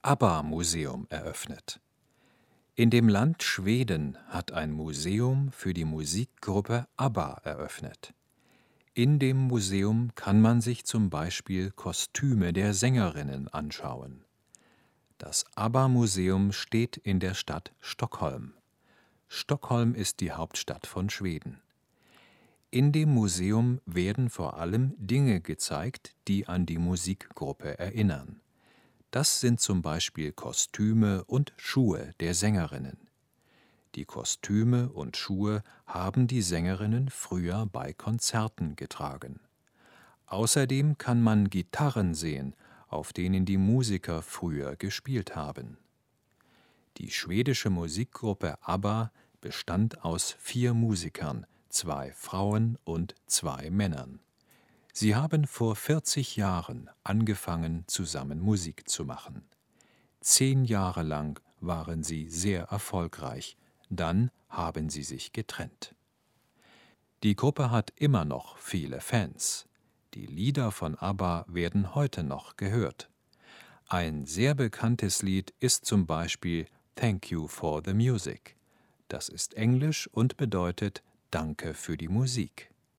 ABBA-Museum eröffnet. In dem Land Schweden hat ein Museum für die Musikgruppe ABBA eröffnet. In dem Museum kann man sich zum Beispiel Kostüme der Sängerinnen anschauen. Das ABBA-Museum steht in der Stadt Stockholm. Stockholm ist die Hauptstadt von Schweden. In dem Museum werden vor allem Dinge gezeigt, die an die Musikgruppe erinnern. Das sind zum Beispiel Kostüme und Schuhe der Sängerinnen. Die Kostüme und Schuhe haben die Sängerinnen früher bei Konzerten getragen. Außerdem kann man Gitarren sehen, auf denen die Musiker früher gespielt haben. Die schwedische Musikgruppe ABBA bestand aus 4 Musikern, 2 Frauen und 2 Männern. Sie haben vor 40 Jahren angefangen, zusammen Musik zu machen. 10 Jahre lang waren sie sehr erfolgreich, dann haben sie sich getrennt. Die Gruppe hat immer noch viele Fans. Die Lieder von ABBA werden heute noch gehört. Ein sehr bekanntes Lied ist zum Beispiel Thank You for the Music. Das ist Englisch und bedeutet Danke für die Musik.